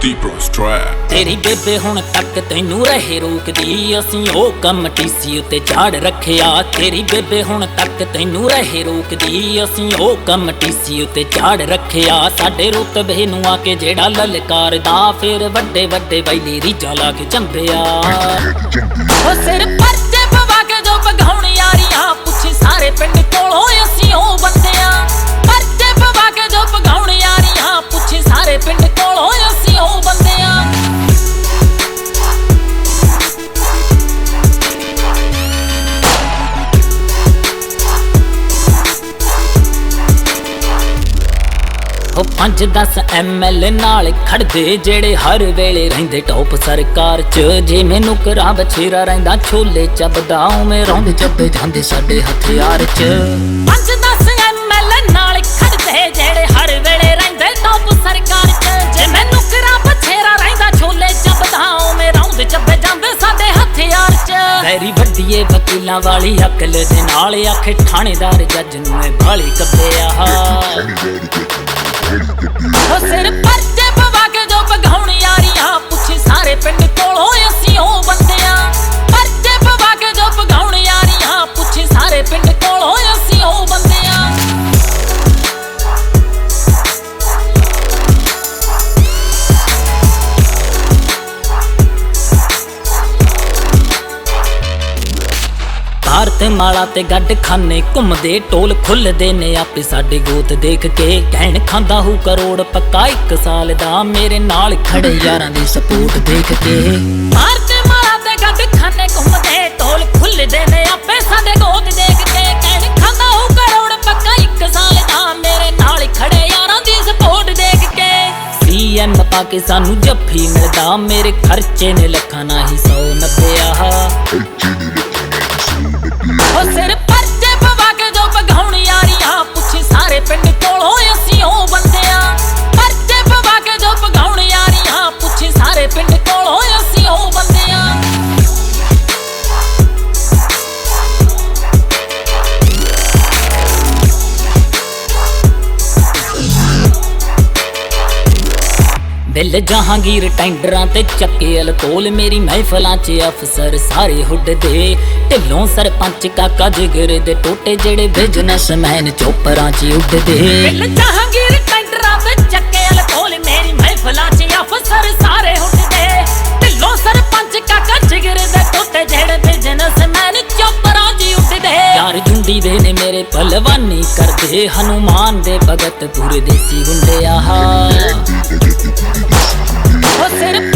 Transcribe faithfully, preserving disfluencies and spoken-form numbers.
Deepest trap तेरी बेबे हुण तक तैनू रहे रोकदी असीं ओ कम टीसी उत्ते झाड़ रखिया तेरी बेबे हुण तक तैनू रहे रोकदी असीं ओ कम टीसी उत्ते झाड़ रखिया साडे रुतबे नूं आके जेड़ा ललकारदा फिर वड्डे वड्डे वैली रीझां ला के चंबिया ओ सिर परचे पवा के जो भगाउण यारियां पुछी सारे पिंड कोलों असीं ओ बंदियां परचे पवा के जो भगाउण यारियां पुछी सारे पिंड कोलों असीं ओ बंदियां ओ पंज दस एम एल नाल खड़दे जेड़े हर वेले रहिंदे टॉप सरकार च जे मैनू करा बछेरा रहिंदा छोले चबदा उवें रौंद चबे जांदे साडे हथियार च पंज दस एम एल नाल खड़दे जेड़े हर वेले रहिंदे टॉप सरकार च जे मैनू करा बछेरा रहिंदा छोले चबदा उवें रौंद चबे जांदे साडे हथियार च वैरी वड्डीए वकीलां वाली अकल दे नाल आखे थानेदार जज नूं बाली कब्बिया ओ सिर परचे पवा के जो भगाउण यारियां पुछी सारे पिंड कोलों असीं ओ बंदियां परचे पवा के जो भगाउण यारियां पुछी सारे पिंड कोलों असीं ओ बंदियां भारत माला ते गड्ड खाने घुमदे टोल खुलदे ने आपे साडे गोत देख के कहण खांदा हूं करोड़ पक्का एक साल दा मेरे नाल खड़े यारां दी सपोर्ट देख के भारत माला ते गड्ड खाने घुमदे टोल खुलदे ने आपे साडे गोत देख के कहण खांदा हूं करोड़ पक्का एक साल दा मेरे नाल खड़े यारां दी सपोर्ट देख के सीएम पाके सानू जफ्फी मिलदा मेरे खर्चे ने लखां नाही सौ नब्बे ओ सिर परचे पवा के जो भगाउण यारियां पुछी सारे पिंड कोलों असीं ओ बंदियां परचे पवा के जो भगाउण यारियां पुछी सारे पिंड कोलों असीं ओ बंदियां दिल जहांगीर टेंडरां ते चक्के अलकोल मेरी महफलां च अफसर सारे हुड्डदे ढिल्लों सरपंच काका जिगर दे टोटे जेड़े बिजनेसमैन चोपरां च उड्डदे दिल जहांगीर टेंडरां ते चक्के अलकोल मेरी महफलां च अफसर सारे हुड्डदे ढिल्लों सरपंच काका जिगर दे टोटे जेड़े बिजनेसमैन चोपरां च उड्डदे यार झुंडी दे ने मेरे पहलवानी करदे हनुमान दे भगत पूरे देसी गुंडे आहा ओ सिर